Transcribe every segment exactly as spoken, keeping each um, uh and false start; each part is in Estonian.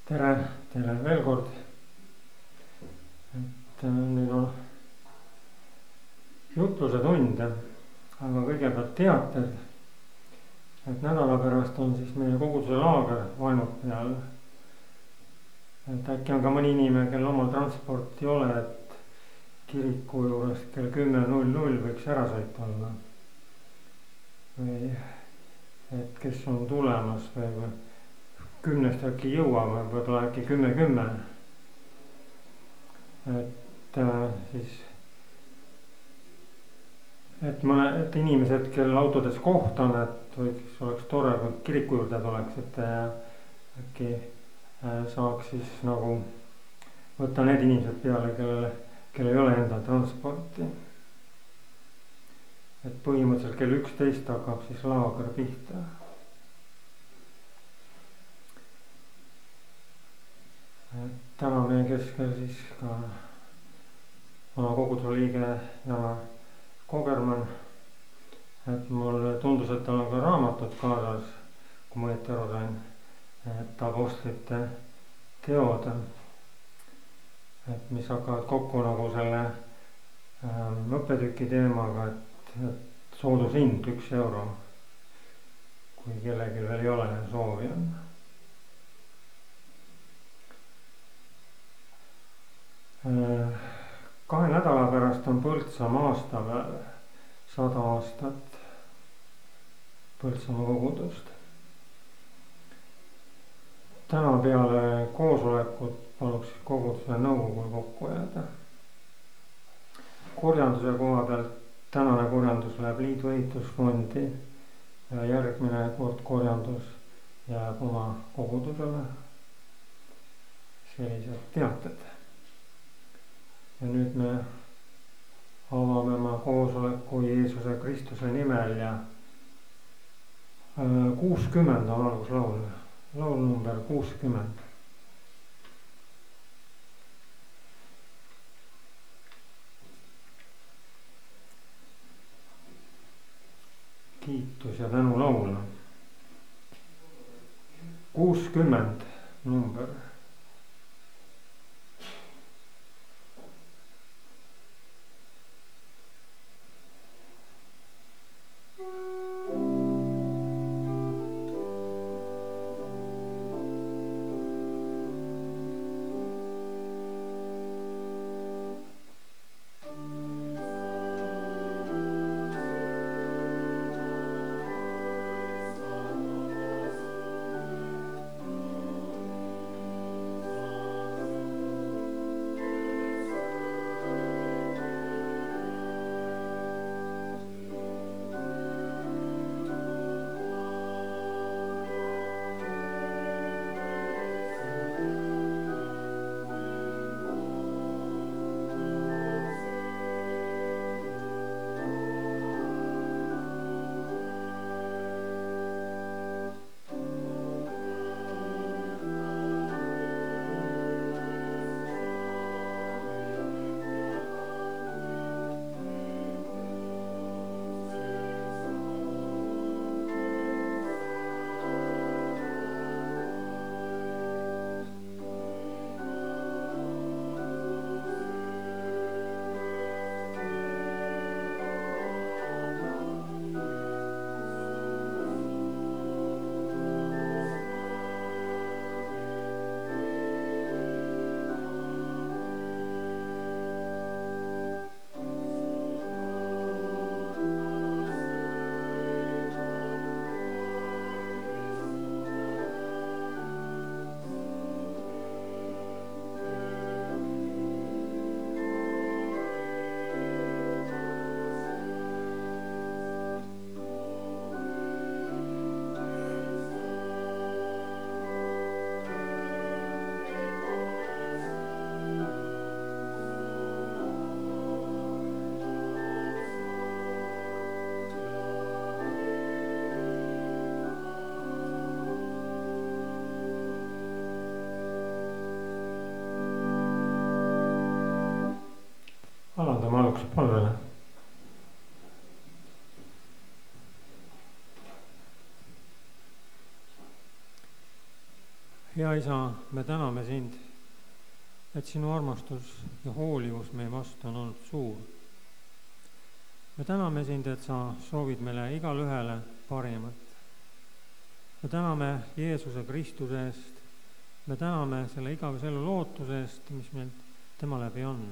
tere, tere veel kord. et nüüd on jutluse tund, aga kõigepealt teated, et nädala pärast on siis meie koguduse laager Vainult peal. et äkki on ka mõni inimene, kel omal transporti ei ole, et kiriku juurest kell kümme null null võiks ära sõit olla. või et kes on tulemas või kümnest äkki jõuame, võib-olla äkki kümme kümme. et äh, siis et mõne, et inimesed, kel autodes koht on, et võiks, oleks tore, kui kiriku juurde tuleksite ja äkki äh, saaks siis nagu võtta need inimesed peale, kellel, kellel ei ole enda transporti. et põhimõtteliselt kell üksteist hakkab siis laager pihta. et täna meie keskel siis ka oma koguduse liige Jana Kogermann. et mulle tundus, et tal on ka raamatud kaasas, kui ma õieti aru sain, et apostlite teod, et mis hakkavad kokku nagu selle ähm, õppetüki teemaga, et, et soodushind üks euro, kui kellelgi veel ei ole soovi on. kahe nädala pärast on Põltsamaa aastapäev, sada aastat Põltsamaa kogudust. täna peale koosolekut paluks koguduse nõukogul kokku jääda. korjanduse koha pealt tänane korjandus läheb liidu ehitusfondi ja järgmine kord korjandus jääb oma kogudusele. sellised teated. ja nüüd me avame oma koosoleku Jeesuse Kristuse nimel ja kuuskümmend on alguslaul, laul number kuuskümmend. kiitus ja tänu laul. kuuskümmend number. Hea Isa, me täname sind, et sinu armastus ja hoolivus meie vastu on olnud suur. Me täname sind, et sa soovid meile igale ühele parimat. Me täname Jeesuse Kristuse eest, me täname selle igavese elu lootuse eest, mis meil tema läbi on.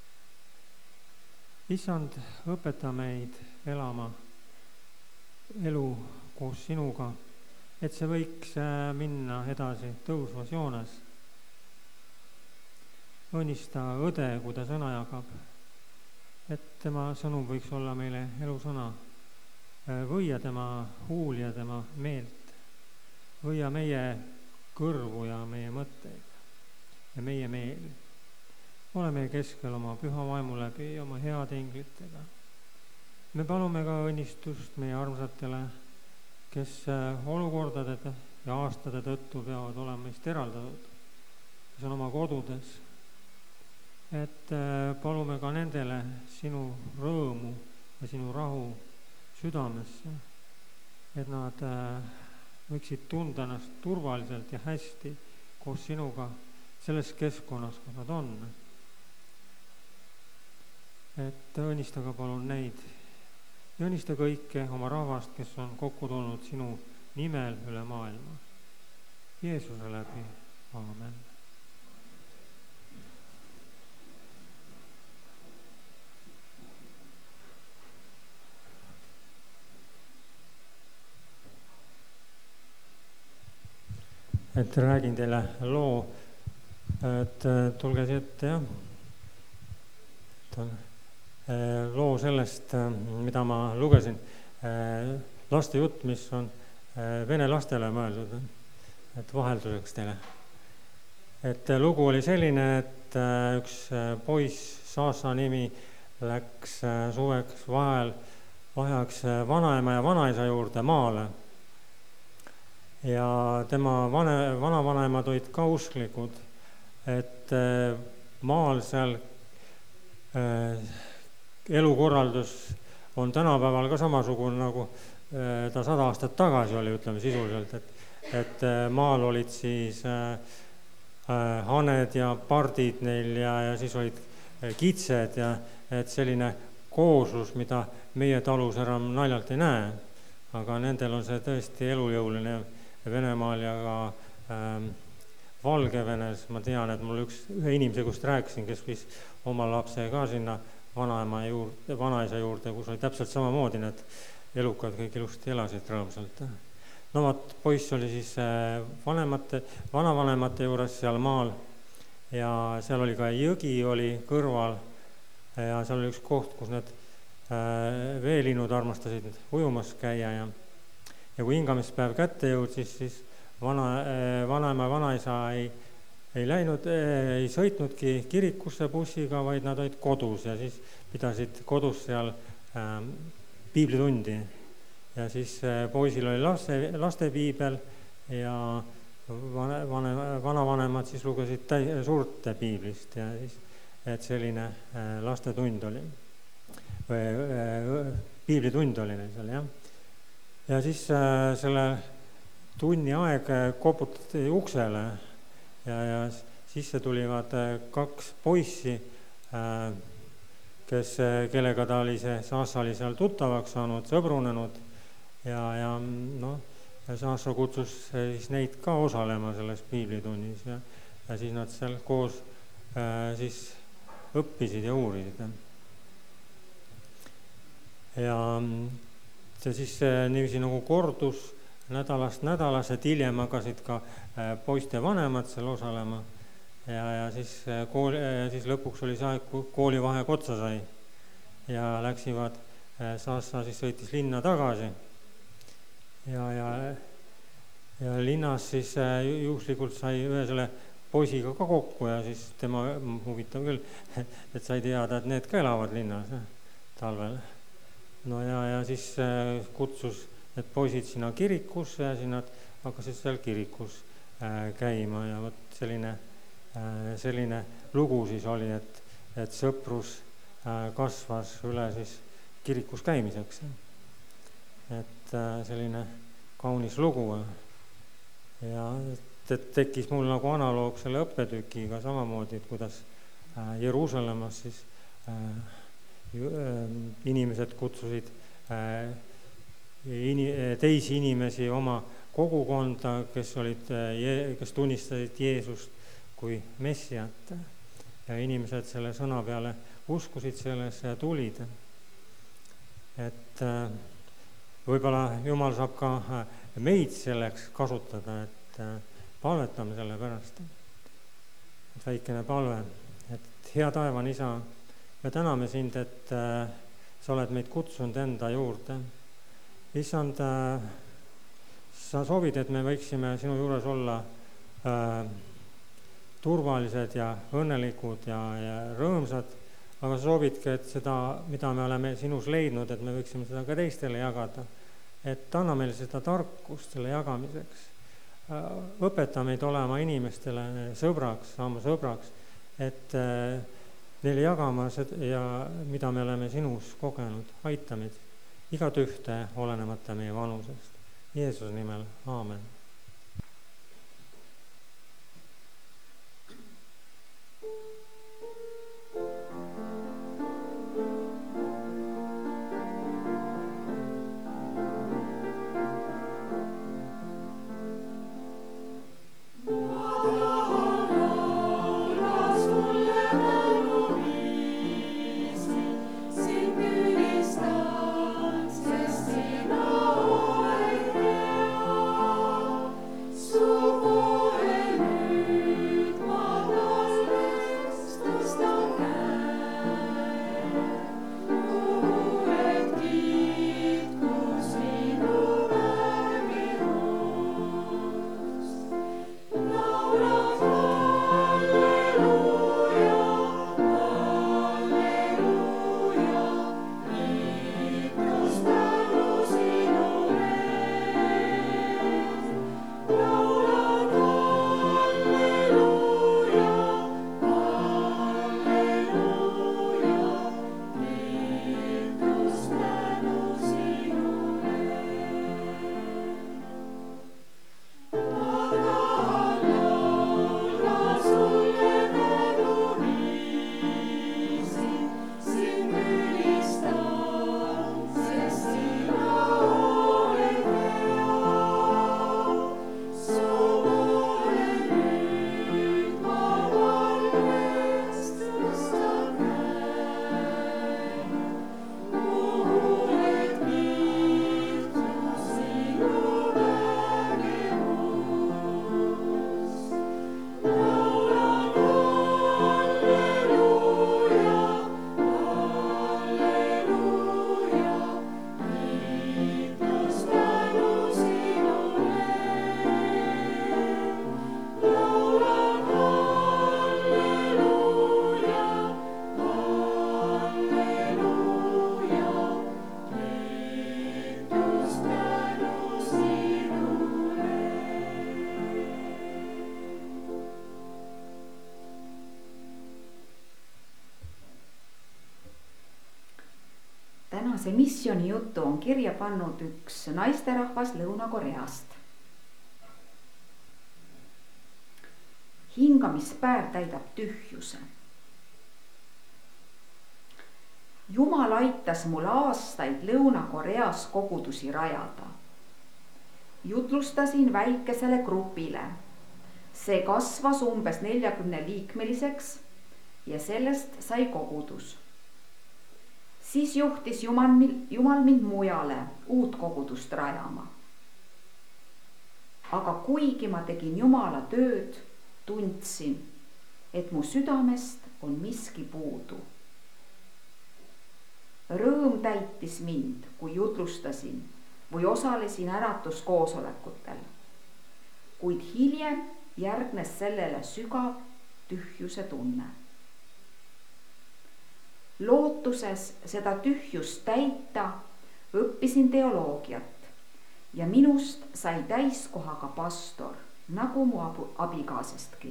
Issand, õpeta meid elama elu koos sinuga, et see võiks minna edasi tõusvas joones. Õnnista õde, kui ta sõna jagab, et tema sõnum võiks olla meile elusõna. Võia tema huuli ja tema meelt. Võia meie kõrvu ja meie mõtteid ja meie meeli. Ole meie keskel oma püha vaimu läbi ja oma heade inglitega. Me palume ka õnnistust meie armsatele, kes olukordade ja aastate tõttu peavad olema meist eraldatud, kes on oma kodudes. Et palume ka nendele sinu rõõmu ja sinu rahu südamesse, et nad võiksid tunda ennast turvaliselt ja hästi koos sinuga selles keskkonnas, kus nad on. Et õnnista ka palun neid ja õnnista kõike oma rahvast, kes on kokku tulnud sinu nimel üle maailma. Jeesuse läbi. Aamen. Et räägin teile loo, et tulge siia ette, jah. Loo sellest, mida ma lugesin, laste jutt, mis on vene lastele mõeldud, et vahelduseks teile. Et lugu oli selline, et üks poiss, Saasa nimi, läks suveks vahel vahjaks vanaema ja vanaisa juurde maale. Ja tema vane, vanavanemad olid ka usklikud, et maal seal äh, elukorraldus on tänapäeval ka samasugune, nagu äh, ta sada aastat tagasi oli, ütleme sisuliselt, et, et maal olid siis äh, haned ja pardid neil ja, ja siis olid kitsed ja et selline kooslus, mida meie talus enam naljalt ei näe, aga nendel on see tõesti elujõuline Venemaal ja ka ähm, Valgevenes. Ma tean, et mul üks ühe inimese, kust rääkisin, kes viis oma lapse ka sinna vanaema juurde, vanaisa juurde, kus oli täpselt samamoodi, need elukad kõik ilusti elasid rõõmsalt. No vaat poiss oli siis äh, vanemate, vanavanemate juures seal maal ja seal oli ka jõgi oli kõrval ja seal oli üks koht, kus need äh, veelinud armastasid ujumas käia ja Ja kui hingamispäev kätte jõud, siis, siis vana, vanaema ja vanaisa ei, ei läinud, ei sõitnudki kirikusse bussiga, vaid nad olid kodus ja siis pidasid kodus seal äh, piiblitundi. Ja siis äh, poisil oli laste, laste piibel ja vana, vana, vanavanemad siis lugesid täi, suurte piiblist ja siis, et selline äh, lastetund oli. Või äh, piiblitund oli neil seal, jah. Ja siis äh, selle tunni aeg koputati uksele ja, ja sisse tulivad äh, kaks poissi, äh, kes, kellega ta oli see Saasa oli seal tuttavaks saanud, sõbrunenud ja, ja noh, Saasa kutsus siis neid ka osalema selles piiblitunnis ja, ja siis nad seal koos äh, siis õppisid ja uurisid. Ja see siis niiviisi nagu kordus nädalast nädalas, et hiljem hakkasid ka poiste vanemad seal osalema ja, ja siis, kooli, siis lõpuks oli see aeg, kui koolivaheaeg otsa sai ja läksivad, Saasa siis sõitis linna tagasi ja, ja, ja linnas siis juhuslikult sai ühe selle poisiga ka kokku ja siis tema huvitav küll, et sai teada, et need ka elavad linnas talvel. No ja, ja siis kutsus need poisid sinna kirikusse ja siis nad hakkasid seal kirikus käima ja võt selline, selline lugu siis oli, et, et sõprus kasvas üle siis kirikus käimiseks. Et selline kaunis lugu ja et tekkis mul nagu analoog selle õppetükiga samamoodi, et kuidas Jeruusalemmas siis inimesed kutsusid teisi inimesi oma kogukonda, kes olid, kes tunnistasid Jeesust kui Messiat. Ja inimesed selle sõna peale uskusid sellesse ja tulid. Et võib-olla Jumal saab ka meid selleks kasutada, et palvetame selle pärast. Et väikene palve, et hea taevane Isa, me täname sind, et sa oled meid kutsunud enda juurde. Issand, sa soovid, et me võiksime sinu juures olla äh, turvalised ja õnnelikud ja, ja rõõmsad, aga sa soovidki, et seda, mida me oleme sinus leidnud, et me võiksime seda ka teistele jagada. Et anna meile seda tarkust selle jagamiseks. Õpeta meid olema inimestele sõbraks, saama sõbraks, et neile jagama ja mida me oleme sinus kogenud. Aita meid igat ühte olenemata meie vanusest. Jeesuse nimel, aamen. tänase missiooni jutu on kirja pannud üks naisterahvas Lõuna-Koreast. Hingamispäev täidab tühjuse. Jumal aitas mul aastaid Lõuna-Koreas kogudusi rajada. Jutlustasin väikesele grupile. See kasvas umbes neljakümne liikmeliseks ja sellest sai kogudus. Siis juhtis Jumal, Jumal mind mujale uut kogudust rajama. Aga kuigi ma tegin Jumala tööd, tundsin, et mu südamest on miski puudu. Rõõm täitis mind, kui jutlustasin või osalesin äratuskoosolekutel. Kuid hiljem järgnes sellele sügav tühjuse tunne. Lootuses seda tühjust täita õppisin teoloogiat ja minust sai täiskohaga pastor, nagu mu abikaasestki.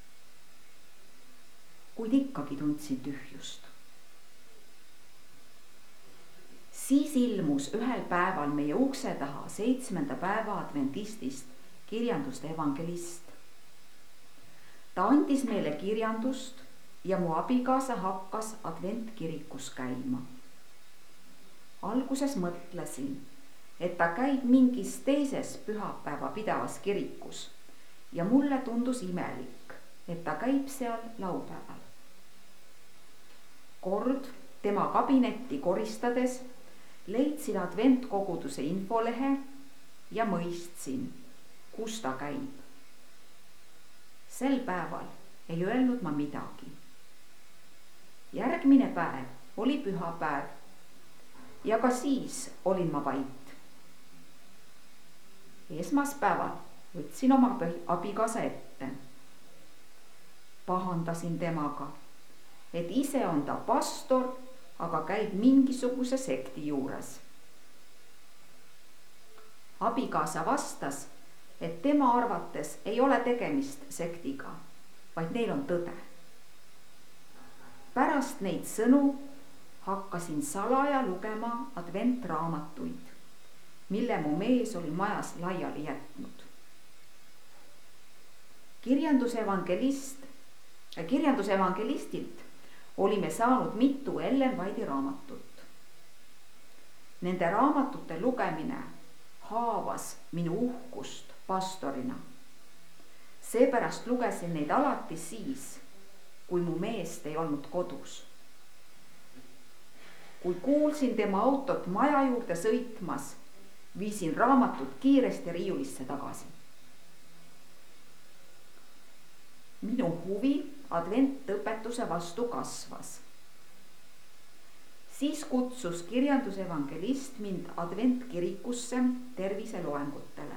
Kuid ikkagi tundsin tühjust. Siis ilmus ühel päeval meie ukse taha seitsmenda päeva adventistist kirjanduste evangelist ta andis meile kirjandust ja mu abikaasa hakkas adventkirikus käima. alguses mõtlesin, et ta käib mingis teises pühapäeva pidavas kirikus ja mulle tundus imelik, et ta käib seal laupäeval. kord tema kabinetti koristades leidsin adventkoguduse infolehe ja mõistsin, kus ta käib. sel päeval ei öelnud ma midagi. järgmine päev oli pühapäev ja ka siis olin ma vait. esmaspäeval võtsin oma abikaasa ette. pahandasin temaga, et ise on ta pastor, aga käib mingisuguse sekti juures. abikaasa vastas, et tema arvates ei ole tegemist sektiga, vaid neil on tõde. pärast neid sõnu hakkasin salaja lugema adventraamatuid, mille mu mees oli majas laiali jätnud. kirjandusevangelist, kirjandusevangelistilt olime saanud mitu Ellen White'i raamatut. Nende raamatute lugemine haavas minu uhkust pastorina. seepärast lugesin neid alati siis, kui mu meest ei olnud kodus. kui kuulsin tema autot maja juurde sõitmas, viisin raamatud kiiresti riiulisse tagasi. minu huvi adventõpetuse vastu kasvas. siis kutsus kirjandusevangelist mind adventkirikusse terviseloengutele.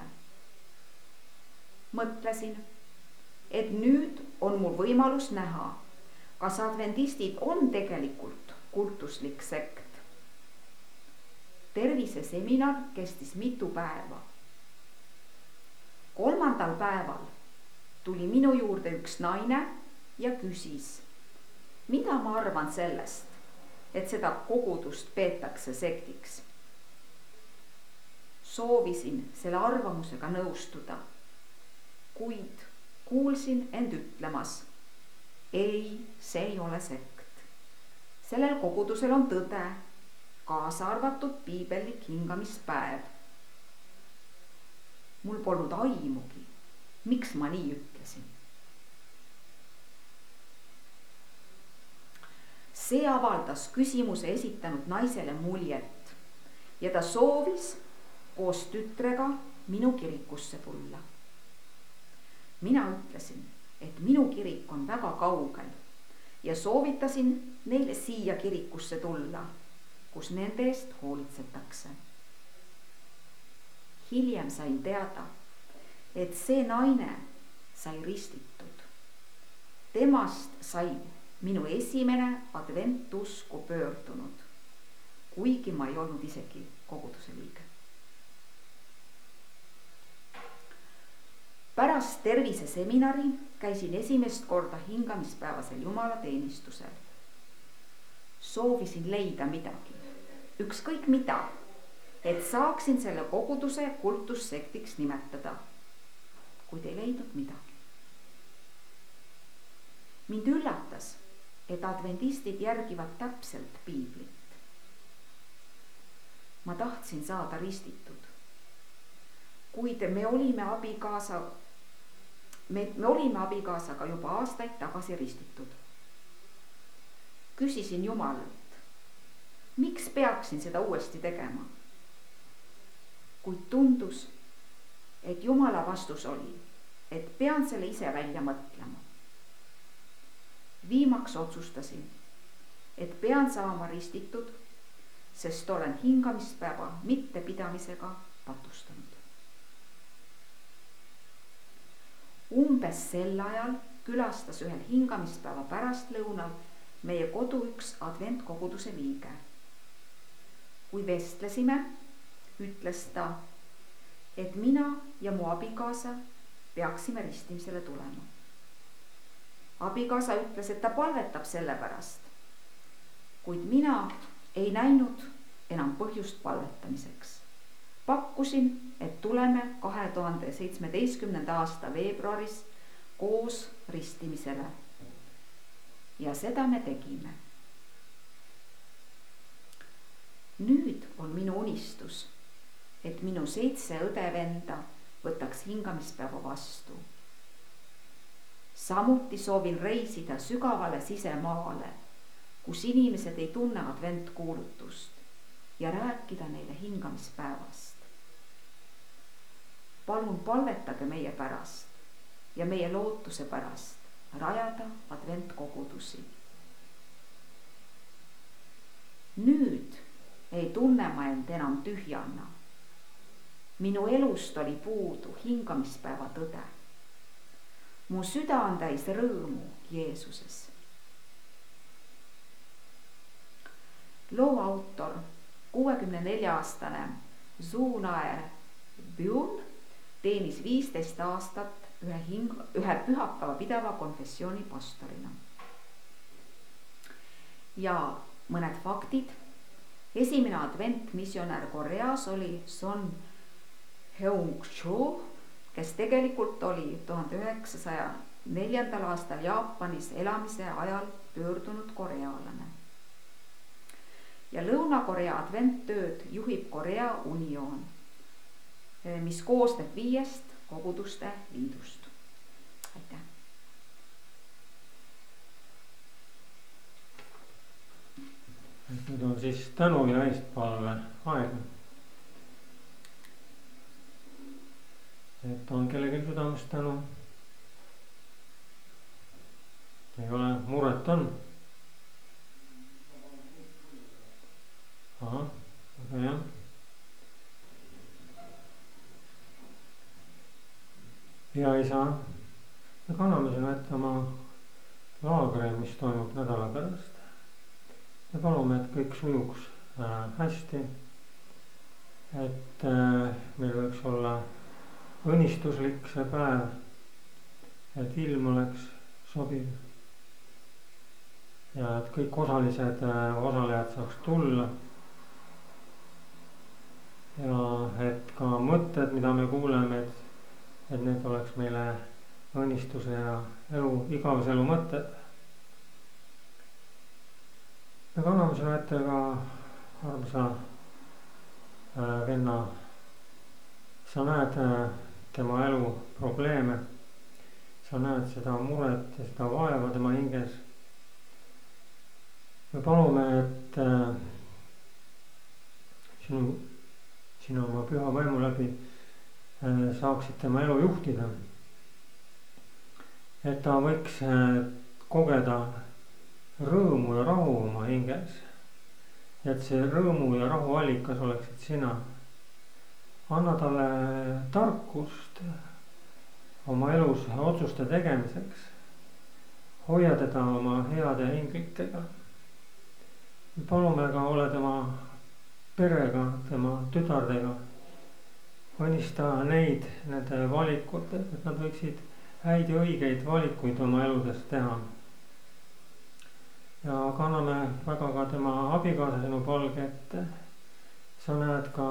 mõtlesin, et nüüd on mul võimalus näha, kas adventistid on tegelikult kultuslik sekt. terviseseminar kestis mitu päeva. kolmandal päeval tuli minu juurde üks naine ja küsis, mida ma arvan sellest, et seda kogudust peetakse sektiks. soovisin selle arvamusega nõustuda, kuid kuulsin end ütlemas, ei, see ei ole sekt. sellel kogudusel on tõde, kaasa arvatud piibellik hingamispäev. mul polnud aimugi, miks ma nii ütlesin. see avaldas küsimuse esitanud naisele muljet ja ta soovis koos tütrega minu kirikusse tulla. mina ütlesin, et minu kirik on väga kaugel ja soovitasin neile siia kirikusse tulla, kus nende eest hoolitsetakse. hiljem sain teada, et see naine sai ristitud. temast sai minu esimene adventusku pöördunud, kuigi ma ei olnud isegi koguduse liige. pärast terviseseminari käisin esimest korda hingamispäevasel jumalateenistusel. soovisin leida midagi, ükskõik mida, et saaksin selle koguduse kultussektiks nimetada, kuid ei leidnud midagi. mind üllatas, et adventistid järgivad täpselt piiblit. ma tahtsin saada ristitud, kuid me olime abikaasa, me, me olime abikaasaga juba aastaid tagasi ristitud. küsisin Jumalalt, miks peaksin seda uuesti tegema? kuid tundus, et Jumala vastus oli, et pean selle ise välja mõtlema. viimaks otsustasin, et pean saama ristitud, sest olen hingamispäeva mittepidamisega patustanud. umbes sel ajal külastas ühel hingamispäeva pärastlõunal meie kodu üks adventkoguduse liige. kui vestlesime, ütles ta, et mina ja mu abikaasa peaksime ristimisele tulema. abikaasa ütles, et ta palvetab selle pärast, kuid mina ei näinud enam põhjust palvetamiseks. pakkusin, et tuleme kahe tuhande seitsmeteistkümnenda aasta veebruaris koos ristimisele. Ja seda me tegime. Nüüd on minu unistus, et minu seitse õde-venda võtaks hingamispäeva vastu. Samuti soovin reisida sügavale sisemaale, kus inimesed ei tunne adventkuulutust ja rääkida neile hingamispäevast. Palun palvetage meie pärast ja meie lootuse pärast rajada adventkogudusi. Nüüd ei tunne ma end enam tühjana. Minu elust oli puudu hingamispäeva tõde. Mu süda on täis rõõmu Jeesuses. Loo autor, kuuekümne nelja aastane Zunae Björn teenis viisteist aastat ühe, hing, ühe pühapäeva pidava konfessiooni pastorina. Ja mõned faktid. Esimene adventmissionär Koreas oli Son Heung-Cho, kes tegelikult oli tuhande üheksasaja neljandal aastal Jaapanis elamise ajal pöördunud koreaalane. Ja Lõuna-Korea adventtööd juhib Korea Union, mis koosneb viiest koguduste liidust. Aitäh! Nüüd on siis tänu ja eestpalve aeg. Et on kellegi südamest tänu. Ei ole, muret on. Aha, aga jah. Ja isa, me kanname sinu ette oma laagri, mis toimub nädala pärast. Ja palume, et kõik sujuks äh, hästi, et äh, meil võiks olla õnnistuslik see päev, et ilm oleks sobiv ja et kõik osalised äh, osalejad saaks tulla ja et ka mõtted, mida me kuuleme, et, et need oleks meile õnnistuse ja elu, igaveselu mõtted. Me kanname sinu ette ka armsa äh, venna. Sa näed äh, tema elu probleeme. Sa näed seda muret ja seda vaeva tema hinges. Me palume, et äh, sinu, sinu oma püha vaimu läbi äh, saaksid tema elu juhtida. Et ta võiks äh, kogeda rõõmu ja rahu oma hinges. Ja et see rõõmu ja rahu allikas oleksid sina. Anna talle tarkust oma elus otsuste tegemiseks. Hoia teda oma heade hinglikega. Palume ka ole tema perega, tema tütardega. Õnnista neid nende valikute, et nad võiksid häid ja õigeid valikuid oma eludes teha. Ja kanname väga ka tema abikaasa sinu palge ette. Sa näed ka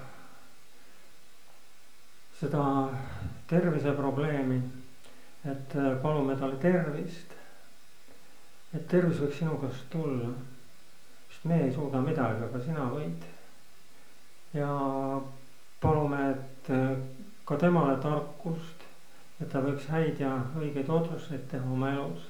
seda terviseprobleemi, et palume talle tervist. Et tervis võiks sinu käest tulla. Sest me ei suuda midagi, aga sina võid. Ja palume, et ka temale tarkust, et ta võiks häid ja õigeid otsuseid teha oma elus.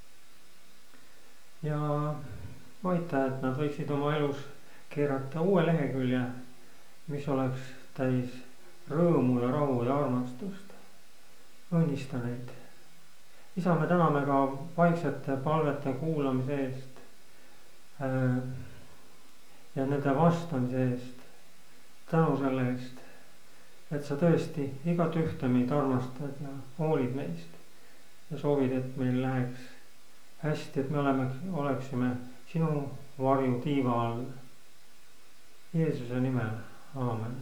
Ja aita, et nad võiksid oma elus keerata uue lehekülje, mis oleks täis rõõmu ja rahu ja armastust. Õnnista neid. Isa, me täname ka vaiksete palvete kuulamise eest äh, ja nende vastamise eest. Tänu selle eest, et sa tõesti igat ühte meid armastad ja hoolid meist ja soovid, et meil läheks hästi, et me oleme, oleksime sinu varju tiiva all. Jeesuse nimel. Aamen.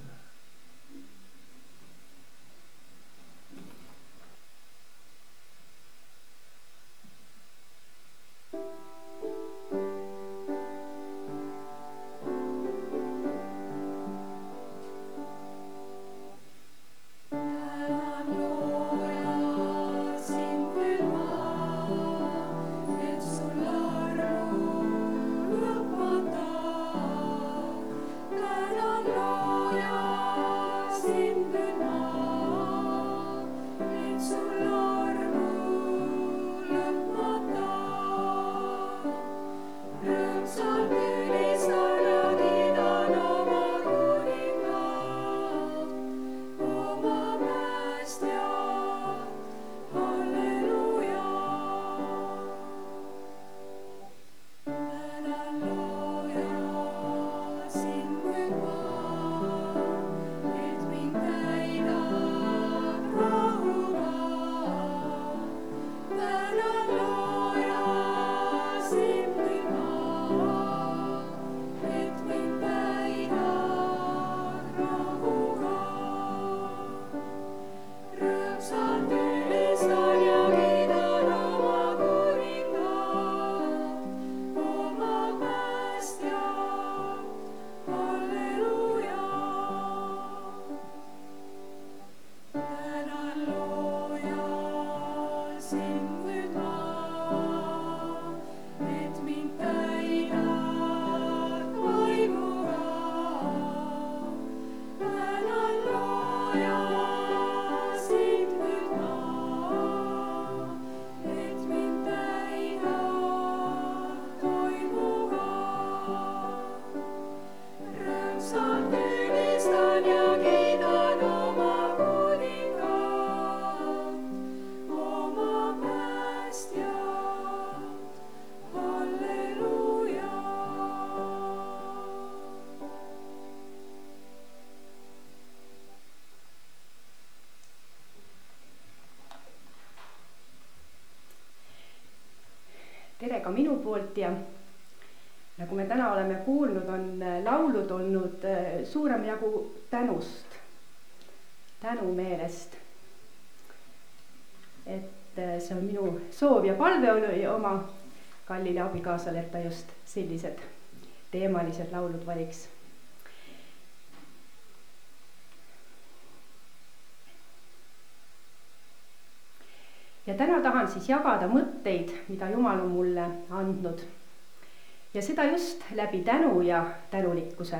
Tänan, Looja, sind tere ka minu poolt ja nagu me täna oleme kuulnud, on laulud olnud suurem jagu tänust, tänumeelest. Et see on minu soov ja palve oli oma kallile abikaasale, et ta just sellised teemalised laulud valiks. Ja täna tahan siis jagada mõtteid, mida Jumal on mulle andnud. Ja seda just läbi tänu ja tänulikkuse.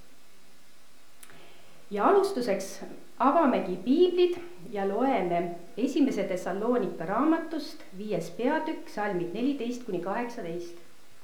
Ja alustuseks avamegi piiblid ja loeme esimese Thessalonika raamatust viies peatükk, salmid neliteist kuni kaheksateist.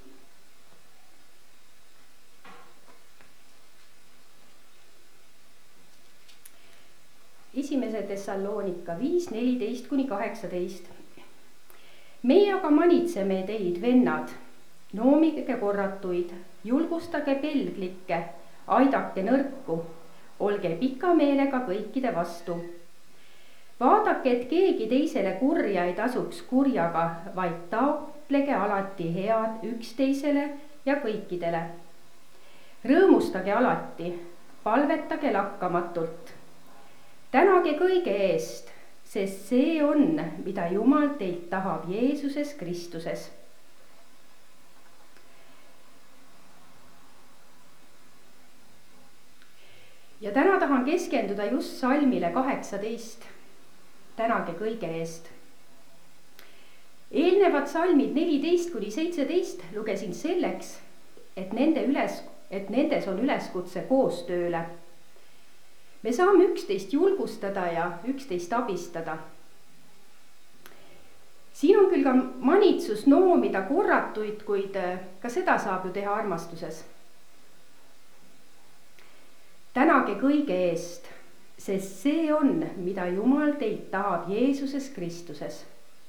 Esimese Thessalonika viis, neliteist kuni kaheksateist. Meie aga manitseme teid, vennad, noomige korratuid, julgustage pelglikke, aidake nõrku, olge pika meelega kõikide vastu. Vaadake, et keegi teisele kurja ei tasuks kurjaga, vaid taotlege alati head üksteisele ja kõikidele. Rõõmustage alati, palvetage lakkamatult. Tänage kõige eest, sest see on, mida Jumal teilt tahab Jeesuses Kristuses. Ja täna tahan keskenduda just salmile kaheksateist. Tänage kõige eest. Eelnevad salmid neliteist kuni seitseteist lugesin selleks, et, nende üles, et nendes on üleskutse koostööle. Me saame üksteist julgustada ja üksteist abistada. Siin on küll ka manitsus noomida korratuid, kuid ka seda saab ju teha armastuses. Tänage kõige eest, sest see on, mida Jumal teilt tahab Jeesuses Kristuses.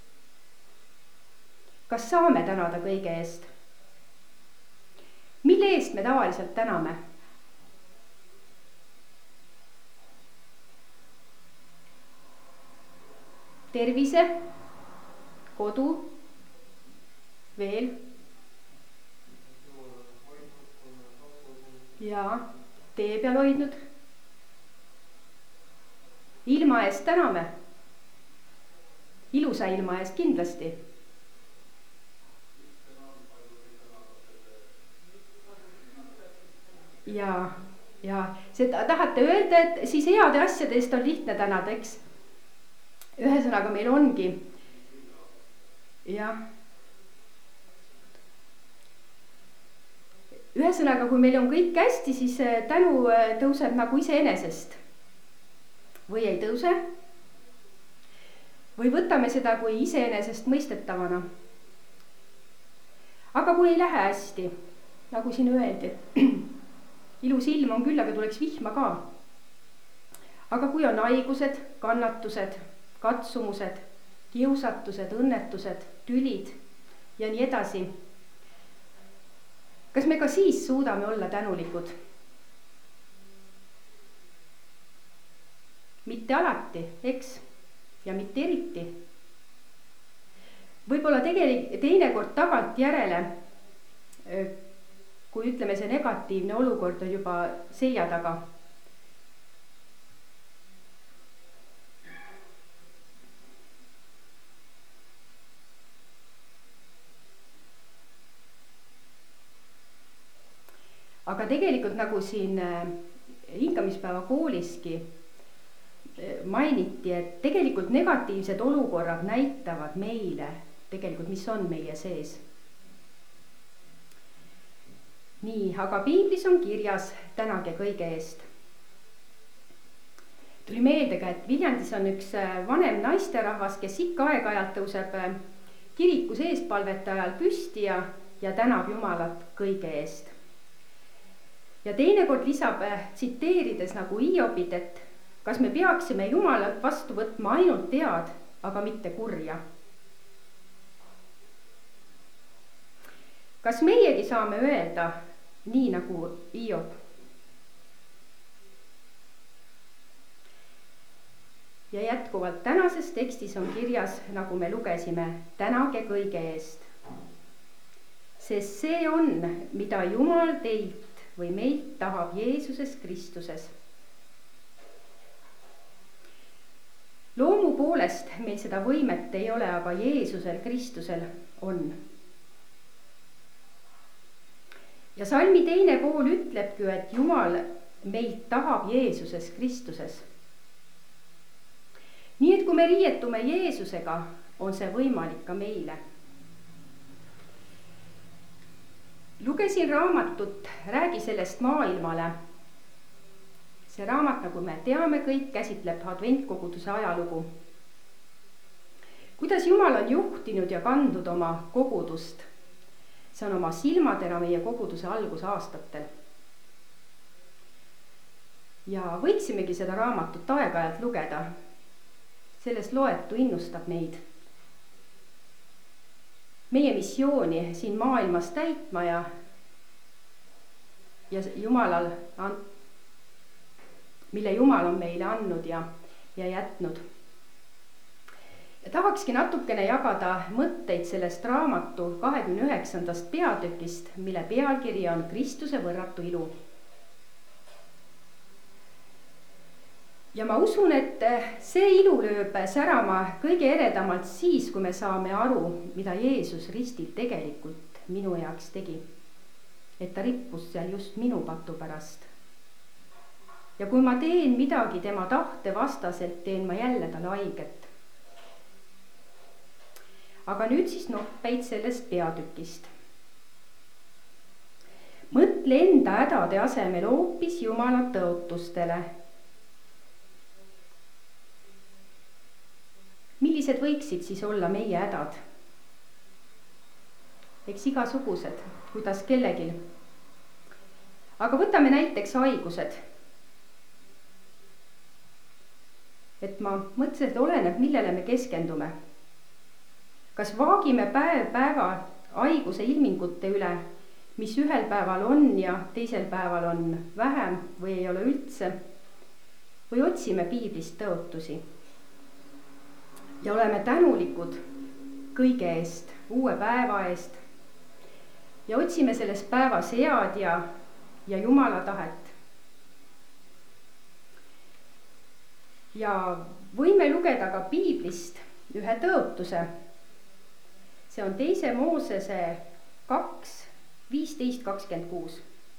Kas saame tänada kõige eest? Mille eest me tavaliselt täname? Tervise, kodu, veel. Ja tee peal hoidnud. Ilma eest täname. Ilusa ilma eest kindlasti. Ja, ja seda tahate öelda, et siis heade asjade eest on lihtne tänada, eks? Ühesõnaga meil ongi, jah, ühesõnaga, kui meil on kõik hästi, siis tänu tõuseb nagu iseenesest või ei tõuse. Või võtame seda kui iseenesest mõistetavana. Aga kui ei lähe hästi, nagu siin öeldi, ilus ilm on küll, aga tuleks vihma ka. Aga kui on haigused, kannatused, katsumused, kiusatused, õnnetused, tülid ja nii edasi. Kas me ka siis suudame olla tänulikud? Mitte alati, eks, ja mitte eriti. Võib-olla tegelik, teinekord tagant järele, kui ütleme, see negatiivne olukord on juba selja taga. Aga tegelikult nagu siin hingamispäeva kooliski mainiti, et tegelikult negatiivsed olukorrad näitavad meile tegelikult, mis on meie sees. Nii, aga piiblis on kirjas tänage kõige eest. Tuli meelde ka, et Viljandis on üks vanem naisterahvas, kes ikka aeg-ajalt tõuseb kirikus eestpalvete ajal püsti ja, ja tänab Jumalat kõige eest. Ja teinekord lisab tsiteerides nagu Hiobit, et kas me peaksime Jumalat vastu võtma ainult head, aga mitte kurja. Kas meiegi saame öelda nii nagu Hiob? Ja jätkuvalt tänases tekstis on kirjas, nagu me lugesime, tänage kõige eest. sest see on, mida Jumal teilt või meilt tahab Jeesuses Kristuses. Loomu poolest meil seda võimet ei ole, aga Jeesusel Kristusel on. Ja salmi teine pool ütlebki, et Jumal meilt tahab Jeesuses Kristuses. Nii et kui me riietume Jeesusega, on see võimalik ka meile. Lugesin raamatut Räägi sellest maailmale. See raamat, nagu me teame kõik, käsitleb adventkoguduse ajalugu. Kuidas Jumal on juhtinud ja kandnud oma kogudust. See on oma silmadena meie koguduse algusaastatel. Ja võiksimegi seda raamatut aeg-ajalt lugeda. Sellest loetu innustab meid. Meie missiooni siin maailmas täitma ja, ja Jumalal, mille Jumal on meile andnud ja, ja jätnud. Ja tahakski natukene jagada mõtteid sellest raamatu kahekümne üheksandast peatükist, mille pealkiri on Kristuse võrratu ilu. Ja ma usun, et see ilu lööb särama kõige eredamalt siis, kui me saame aru, mida Jeesus ristil tegelikult minu jaoks tegi. Et ta rippus seal just minu patu pärast. Ja kui ma teen midagi tema tahte vastaselt, teen ma jälle talle haiget. Aga nüüd siis noppeid sellest peatükist. Mõtle enda hädade asemel hoopis Jumala tõotustele. Millised võiksid siis olla meie hädad? Eks igasugused, kuidas kellegil. Aga võtame näiteks haigused. Et ma mõtlesin, et oleneb, millele me keskendume. Kas vaagime päev päeva haiguse ilmingute üle, mis ühel päeval on ja teisel päeval on vähem või ei ole üldse, või otsime piiblist tõotusi ja oleme tänulikud kõige eest, uue päeva eest ja otsime selles päevas head ja, ja Jumala tahet. Ja võime lugeda ka piiblist ühe tõotuse. See on teise Moosese kaks, viisteist, kakskümmend kuus.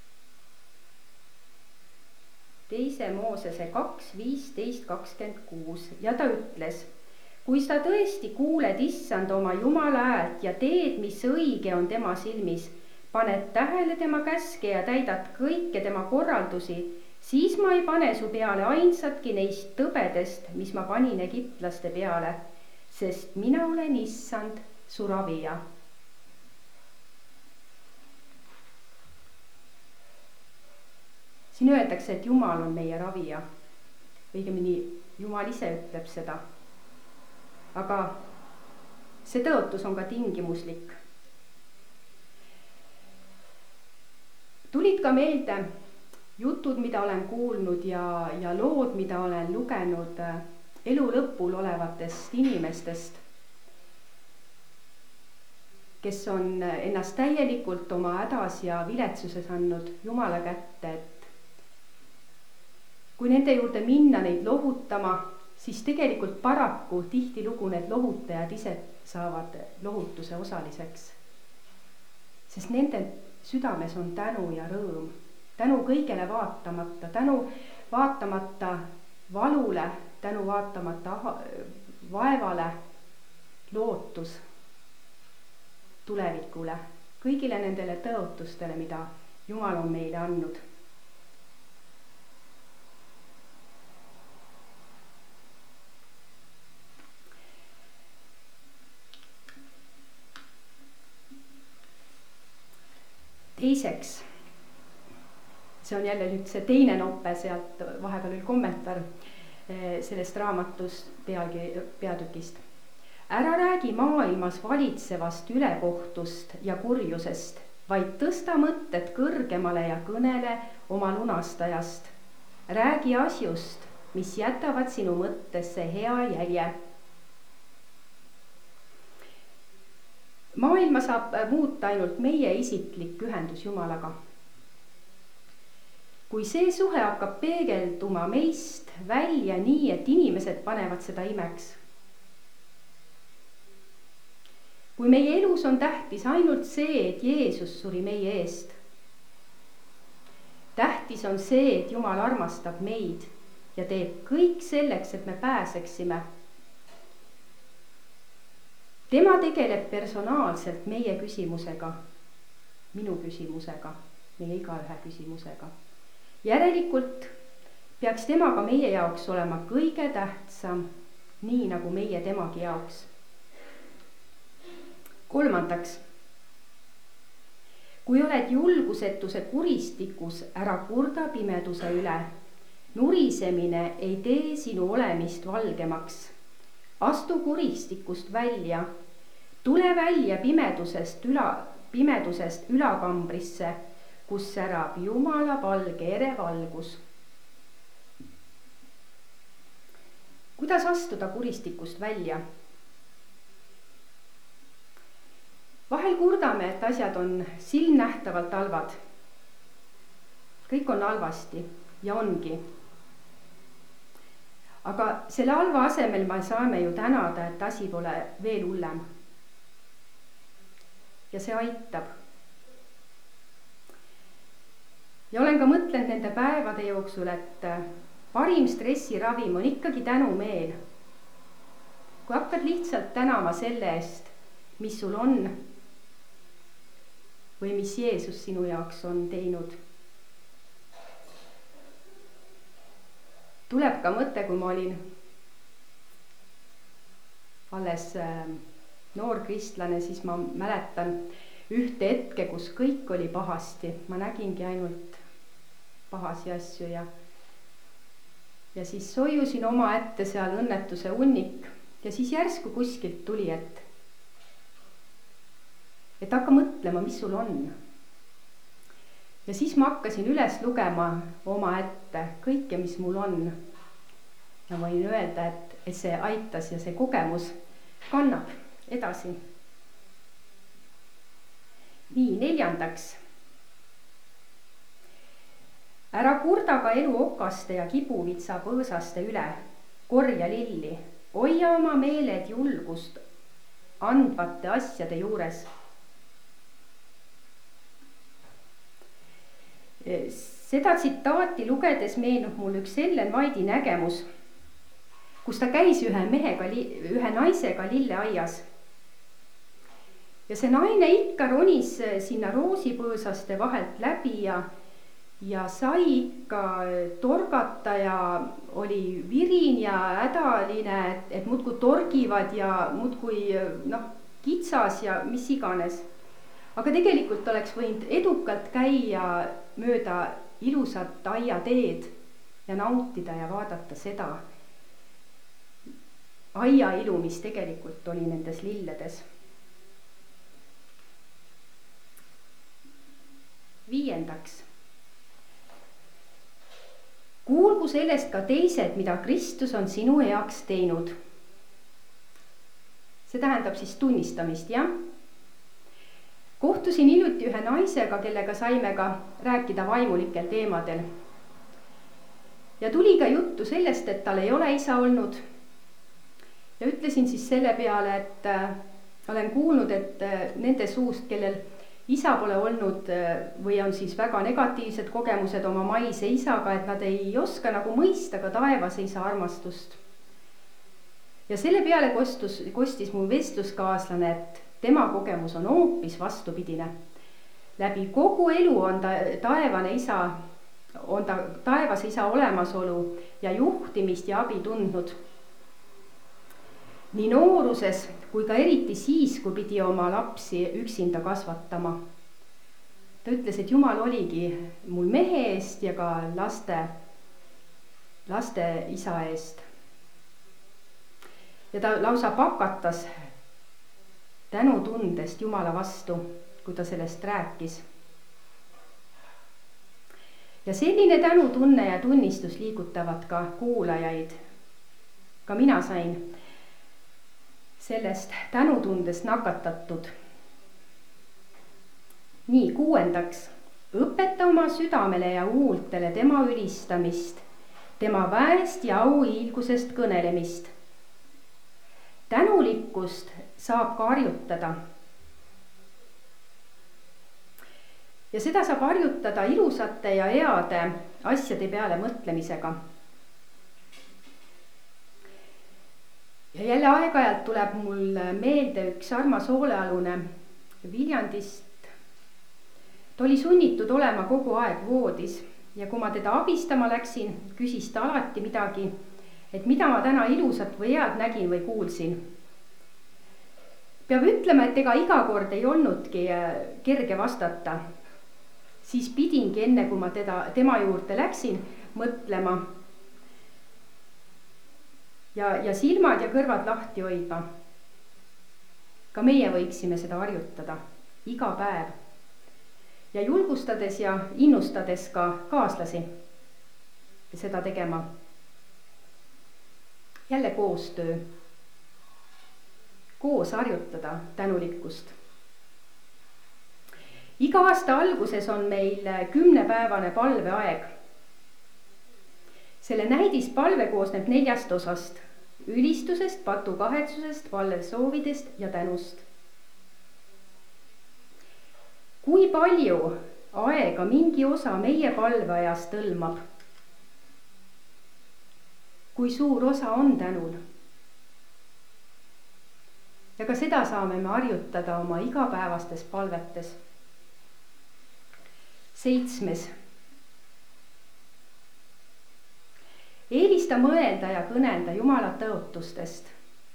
Teise Moosese kaks, viisteist, kakskümmend kuus ja ta ütles, kui sa tõesti kuuled issand oma Jumala häält ja teed, mis õige on tema silmis, paned tähele tema käske ja täidad kõike tema korraldusi, siis ma ei pane su peale ainsatki neist tõbedest, mis ma panin egiptlaste peale, sest mina olen issand, su ravija. Siin öeldakse, et Jumal on meie ravija. Õigemini Jumal ise ütleb seda. Aga see tõotus on ka tingimuslik. Tulid ka meelde jutud, mida olen kuulnud ja, ja lood, mida olen lugenud elu lõpul olevatest inimestest, kes on ennast täielikult oma hädas ja viletsuses andnud Jumala kätte, et kui nende juurde minna neid lohutama, siis tegelikult paraku tihtilugu need lohutajad ise saavad lohutuse osaliseks. Sest nende südames on tänu ja rõõm. Tänu kõigele vaatamata, tänu vaatamata valule, tänu vaatamata vaevale, lootus tulevikule, kõigile nendele tõotustele, mida Jumal on meile andnud. Teiseks, see on jälle nüüd see teine noppe sealt, vahepeal oli kommentaar sellest raamatust pealgi, peatükist. Ära räägi maailmas valitsevast ülekohtust ja kurjusest, vaid tõsta mõtted kõrgemale ja kõnele oma lunastajast. Räägi asjust, mis jätavad sinu mõttesse hea jälje. maailma saab muuta ainult meie isiklik ühendus Jumalaga. Kui see suhe hakkab peegelduma meist välja nii, et inimesed panevad seda imeks. Kui meie elus on tähtis ainult see, et Jeesus suri meie eest. Tähtis on see, et Jumal armastab meid ja teeb kõik selleks, et me pääseksime. Tema tegeleb personaalselt meie küsimusega, minu küsimusega, meie igaühe küsimusega. Järelikult peaks temaga meie jaoks olema kõige tähtsam, nii nagu meie temagi jaoks. Kolmandaks, kui oled julgusetuse kuristikus, ära kurda pimeduse üle. Nurisemine ei tee sinu olemist valgemaks. Astu kuristikust välja, tule välja pimedusest, üla, pimedusest ülakambrisse, kus särab Jumala valge erevalgus. Kuidas astuda kuristikust välja? Vahel kurdame, et asjad on silmnähtavalt halvad. Kõik on halvasti ja ongi. Aga selle halva asemel me saame ju tänada, et asi pole veel hullem. Ja see aitab. Ja olen ka mõtlenud nende päevade jooksul, et parim stressiravim on ikkagi tänumeel. Kui hakkad lihtsalt tänama selle eest, mis sul on või mis Jeesus sinu jaoks on teinud. Tuleb ka mõte, kui ma olin alles noor kristlane, siis ma mäletan ühte hetke, kus kõik oli pahasti. Ma nägingi ainult pahasi asju ja, ja siis soiusin oma ette seal õnnetuse hunnik ja siis järsku kuskilt tuli, et, et hakka mõtlema, mis sul on. Ja siis ma hakkasin üles lugema oma ette kõike, mis mul on. Ja võin öelda, et, et see aitas ja see kogemus kannab edasi. Nii, neljandaks. Ära kurda ka elu okaste ja kibuvitsa põõsaste üle. Korja lilli. Hoia oma meeled julgust andvate asjade juures. Seda tsitaati lugedes meenub mul üks Ellen White'i nägemus, kus ta käis ühe mehega, ühe naisega lilleaias. Ja see naine ikka ronis sinna roosipõõsaste vahelt läbi ja, ja sai ikka torgata ja oli virin ja hädaline, et, et muudkui torgivad ja muudkui noh, kitsas ja mis iganes. Aga tegelikult oleks võinud edukalt käia mööda ilusat aiateed ja nautida ja vaadata seda aiailu, mis tegelikult oli nendes lilledes. Viiendaks. Kuulgu sellest ka teised, mida Kristus on sinu heaks teinud. See tähendab siis tunnistamist, jah? Kohtusin hiljuti ühe naisega, kellega saime ka rääkida vaimulikel teemadel. Ja tuli ka juttu sellest, et tal ei ole isa olnud. Ja ütlesin siis selle peale, et äh, olen kuulnud, et äh, nende suust, kellel isa pole olnud äh, või on siis väga negatiivsed kogemused oma maise isaga, et nad ei oska nagu mõista ka taevase isa armastust. Ja selle peale kostus, kostis mu vestluskaaslane, et tema kogemus on hoopis vastupidine. Läbi kogu elu on ta taevane isa, on ta taevase isa olemasolu ja juhtimist ja abi tundnud. Nii nooruses kui ka eriti siis, kui pidi oma lapsi üksinda kasvatama. Ta ütles, et Jumal oligi mul mehe eest ja ka laste, laste isa eest. Ja ta lausa pakatas tänutundest Jumala vastu, kui ta sellest rääkis. Ja selline tänutunne ja tunnistus liigutavad ka kuulajaid. Ka mina sain sellest tänutundest nakatatud nii, kuuendaks, õpeta oma südamele ja huultele tema ülistamist, tema väest ja auhiilgusest kõnelemist. Tänulikkust saab ka harjutada. Ja seda saab harjutada ilusate ja heade asjade peale mõtlemisega. Ja jälle aeg-ajalt tuleb mul meelde üks armas hoolealune Viljandist. Ta oli sunnitud olema kogu aeg voodis ja kui ma teda abistama läksin, küsis ta alati midagi, et mida ma täna ilusat või head nägin või kuulsin. Peab ütlema, et ega iga kord ei olnudki kerge vastata. Siis pidingi enne, kui ma teda, tema juurde läksin, mõtlema ja, ja silmad ja kõrvad lahti hoidma. Ka meie võiksime seda harjutada iga päev ja julgustades ja innustades ka kaaslasi seda tegema. Jälle koostöö. Koos harjutada tänulikkust. Iga aasta alguses on meil kümnepäevane palveaeg. Selle näidispalve koosneb neljast osast: ülistusest, patukahetsusest, palvesoovidest ja tänust. Kui palju aega mingi osa meie palveajast hõlmab? Kui suur osa on tänul? Ja ka seda saame me harjutada oma igapäevastes palvetes. Seitsmes. Eelista mõelda ja kõnelda Jumala tõotustest.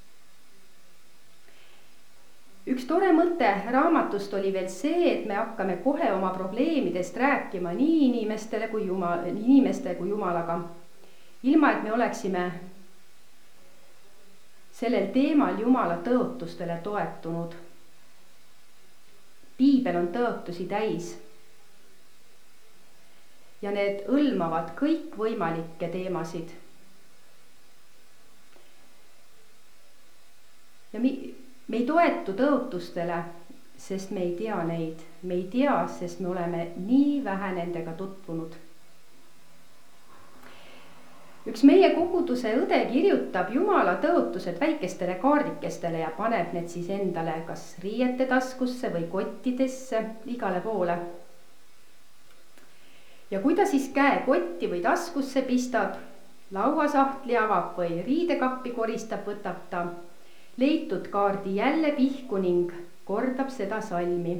Üks tore mõte raamatust oli veel see, et me hakkame kohe oma probleemidest rääkima nii inimestele kui Jumal, inimeste kui Jumalaga, ilma et me oleksime sellel teemal Jumala tõotustele toetunud. Piibel on tõotusi täis ja need hõlmavad kõik võimalikke teemasid. Ja me, me ei toetu tõotustele, sest me ei tea neid. Me ei tea, sest me oleme nii vähe nendega tutvunud. Üks meie koguduse õde kirjutab Jumala tõotused väikestele kaardikestele ja paneb need siis endale kas riiete taskusse või kottidesse igale poole. Ja kui ta siis käe kotti või taskusse pistab, lauasahtli avab või riidekappi koristab, võtab ta leitud kaardi jälle pihku ning kordab seda salmi.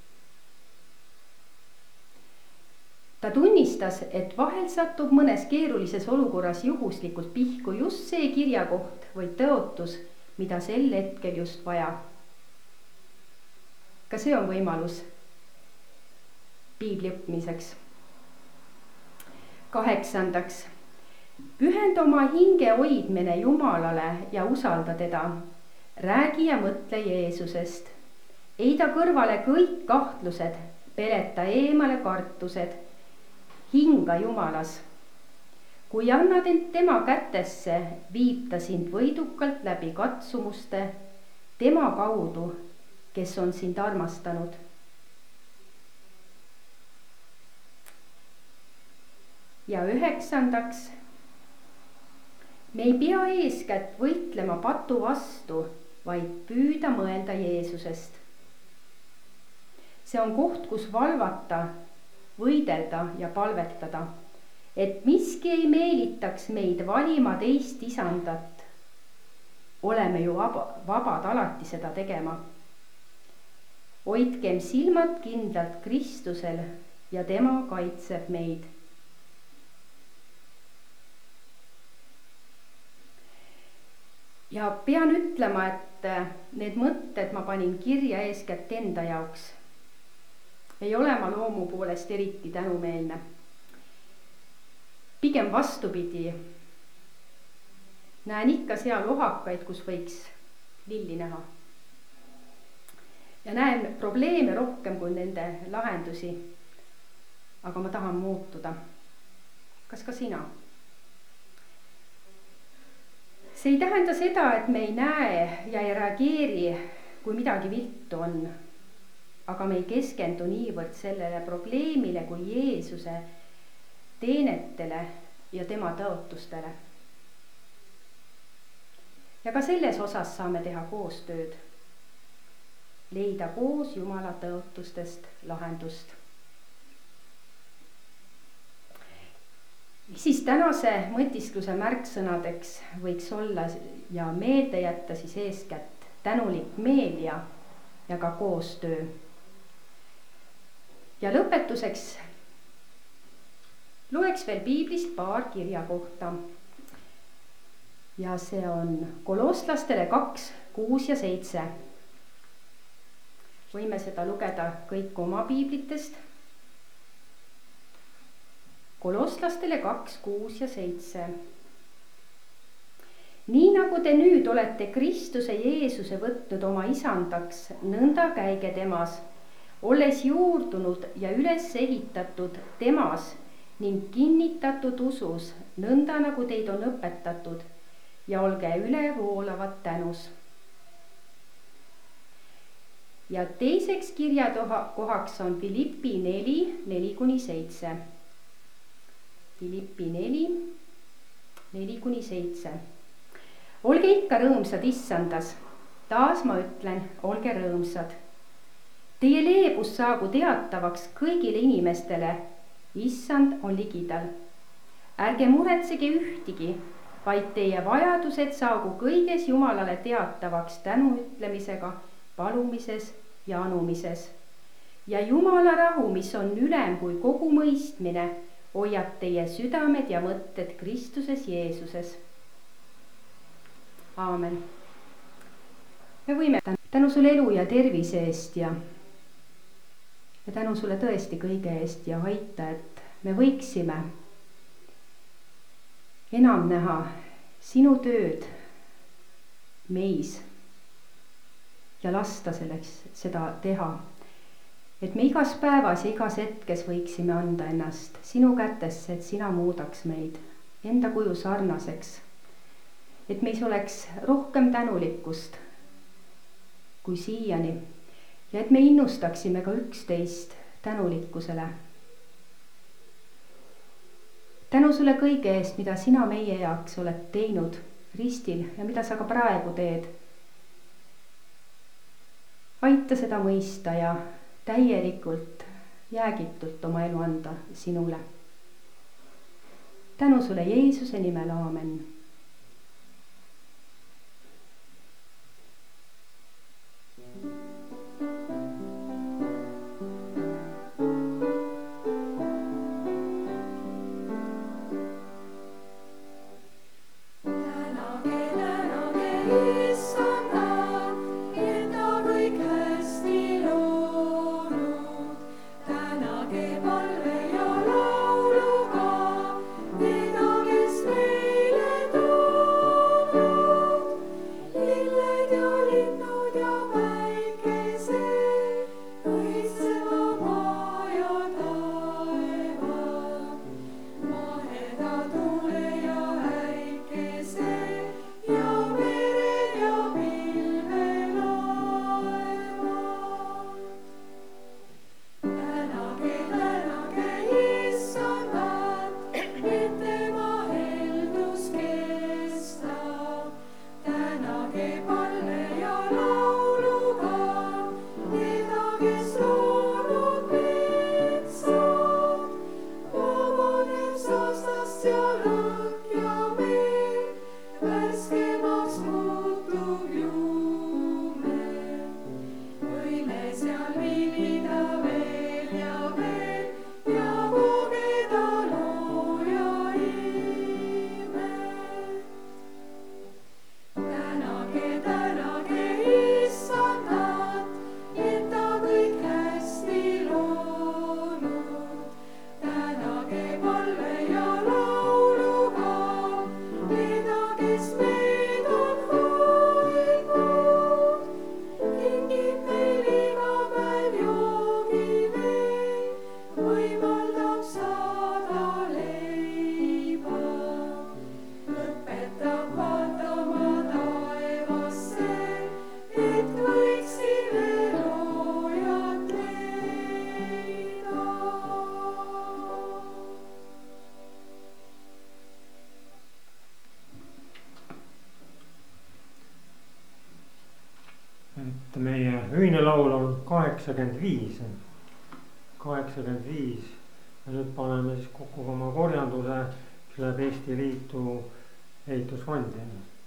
Ta tunnistas, et vahel satub mõnes keerulises olukorras juhuslikult pihku just see kirjakoht või tõotus, mida sel hetkel just vaja. Ka see on võimalus piibli õppimiseks. Kaheksandaks, pühenda oma hinge hoidmine Jumalale ja usalda teda. Räägi ja mõtle Jeesusest. Heida kõrvale kõik kahtlused, peleta eemale kartused. Hinga Jumalas. Kui annad end tema kätesse, viib ta sind võidukalt läbi katsumuste, tema kaudu, kes on sind armastanud. Ja üheksandaks, me ei pea eeskätt võitlema patu vastu, vaid püüda mõelda Jeesusest. See on koht, kus valvata, võidelda ja palvetada, et miski ei meelitaks meid valima teist isandat. Oleme ju vabad alati seda tegema. Hoidkem silmad kindlalt Kristusel ja tema kaitseb meid. Ja pean ütlema, et need mõtted ma panin kirja eeskätt enda jaoks. Ei ole ma loomu poolest eriti tänumeelne. Pigem vastupidi. Näen ikka seal ohakaid, kus võiks lilli näha. Ja näen probleeme rohkem kui nende lahendusi. Aga ma tahan muutuda. Kas ka sina? See ei tähenda seda, et me ei näe ja ei reageeri, kui midagi viltu on. aga me ei keskendu niivõrd sellele probleemile kui Jeesuse teenetele ja tema tõotustele. ja ka selles osas saame teha koostööd, leida koos Jumala tõotustest lahendust. siis tänase mõtiskluse märksõnadeks võiks olla ja meelde jätta siis eeskätt tänulik meel ja, ja ka koostöö. Ja lõpetuseks loeks veel piiblist paar kirja kohta. Ja see on kolosslastele kaks, kuus ja seitse. Võime seda lugeda kõik oma piiblitest. Kolosslastele kaks, kuus ja seitse. Nii nagu te nüüd olete Kristuse Jeesuse võtnud oma isandaks, nõnda käige temas, olles juurdunud ja üles ehitatud temas ning kinnitatud usus, nõnda nagu teid on õpetatud, ja olge ülevoolavad tänus. Ja teiseks kirjakohaks on Filippi neli, neli kuni seitse. Filippi neli, neli kuni seitse. Olge ikka rõõmsad issandas, taas ma ütlen, olge rõõmsad. Teie leebus saagu teatavaks kõigile inimestele, issand on ligidal. Ärge muretsege ühtigi, vaid teie vajadused saagu kõiges Jumalale teatavaks tänu ütlemisega, palumises ja anumises. Ja Jumala rahu, mis on ülem kui kogu mõistmine, hoiab teie südamed ja mõtted Kristuses Jeesuses. Aamen. Me võime tänu sulle elu ja tervise eest ja, ja tänu sulle tõesti kõige eest ja aita, et me võiksime enam näha sinu tööd meis ja lasta selleks seda teha. Et me igas päevas ja igas hetkes võiksime anda ennast sinu kätesse, et sina muudaks meid enda kuju sarnaseks. Et meis oleks rohkem tänulikkust kui siiani ja et me innustaksime ka üksteist tänulikkusele. Tänu sulle kõige eest, mida sina meie jaoks oled teinud ristil ja mida sa ka praegu teed. Aita seda mõista ja täielikult, jäägitult oma elu anda sinule. Tänu sulle Jeesuse nimel, aamen. Lilled ja linnud ja päike. et meie ühine laul on kaheksakümmend viis, kaheksakümmend viis ja nüüd paneme siis kokku oma korjanduse, mis läheb Eesti Liitu ehitusfondi.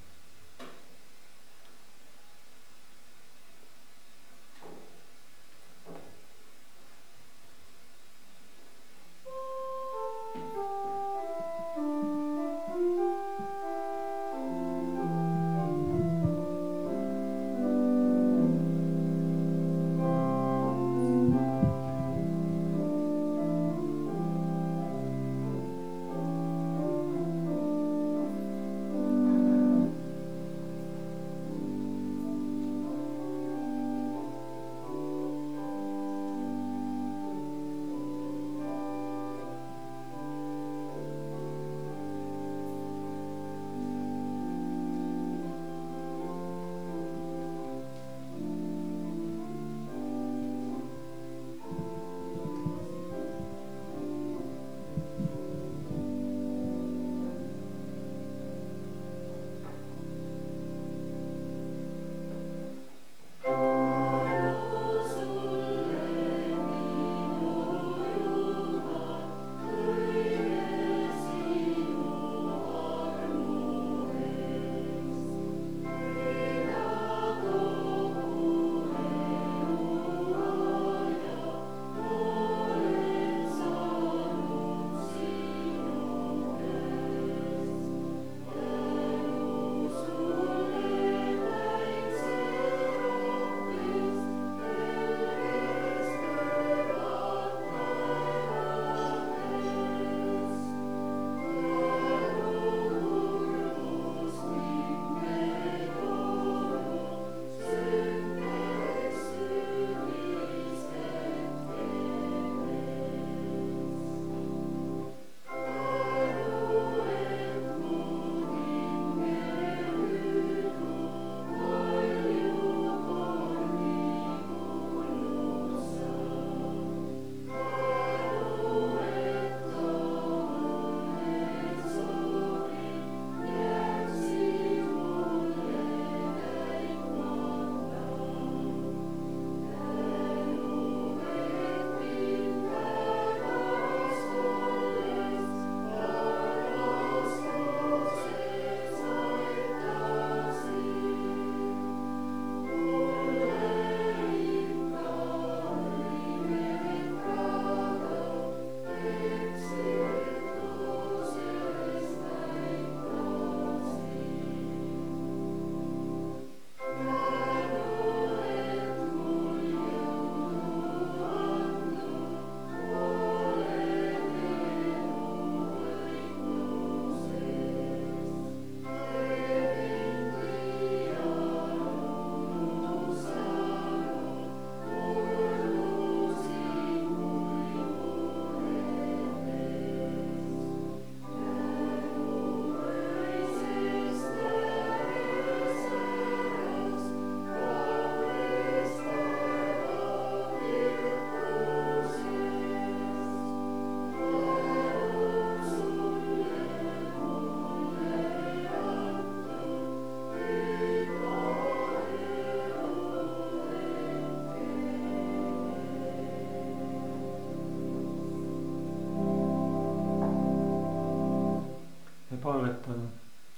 palvetan.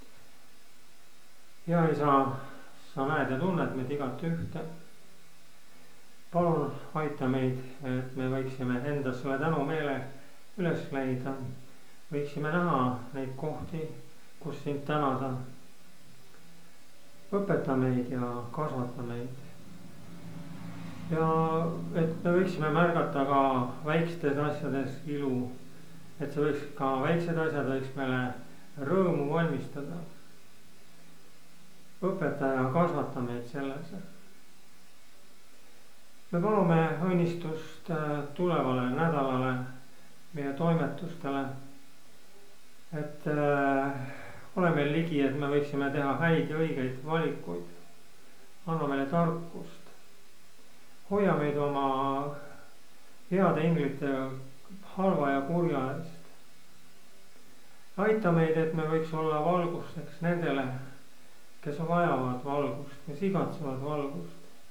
Hea Isa, sa näed ja tunned meid igat ühte. Palun aita meid, et me võiksime endas selle tänumeele üles leida. Võiksime näha neid kohti, kus sind tänada. Õpeta meid ja kasvata meid. Ja et me võiksime märgata ka väikstes asjades ilu. Et see võiks ka väiksed asjad võiks meile rõõmu valmistada. Õpeta ja kasvata meid selles. Me palume õnnistust tulevale nädalale, meie toimetustele, et äh, ole meil ligi, et me võiksime teha häid ja õigeid valikuid. Anna meile tarkust. Hoia meid oma heade inglite halva ja kurja eest. Aita meid, et me võiks olla valgusteks nendele, kes vajavad valgust, kes igatsevad valgust.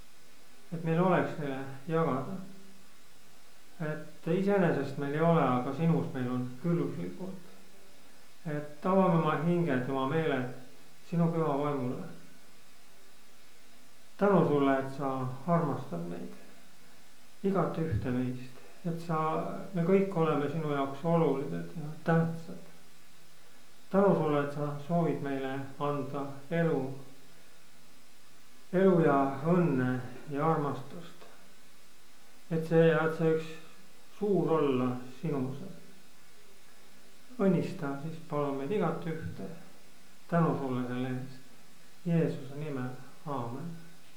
et meil oleks neile jagada. Et iseenesest meil ei ole, aga sinus meil on külluslikult. Et avame oma hinged, oma meeled sinu püha vaimule. Tänu sulle, et sa armastad meid, igat ühte meist, et sa, me kõik oleme sinu jaoks olulised ja tähtsad. Tänu sulle, et sa soovid meile anda elu, elu ja õnne ja armastust. Et see, et see üks suur olla sinus. Õnnista siis palun meid igat ühte. Tänu sulle selle eest. Jeesuse nimel. Aamen.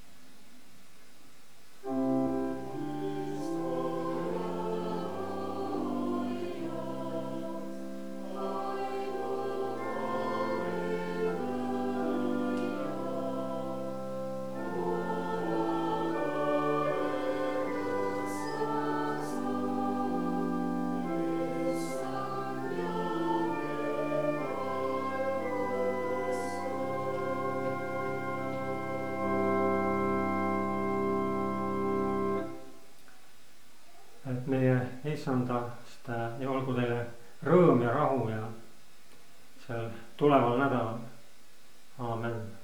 Et meie issandast ja olgu teile rõõm ja rahu ja sel tuleval nädalal. Aamen.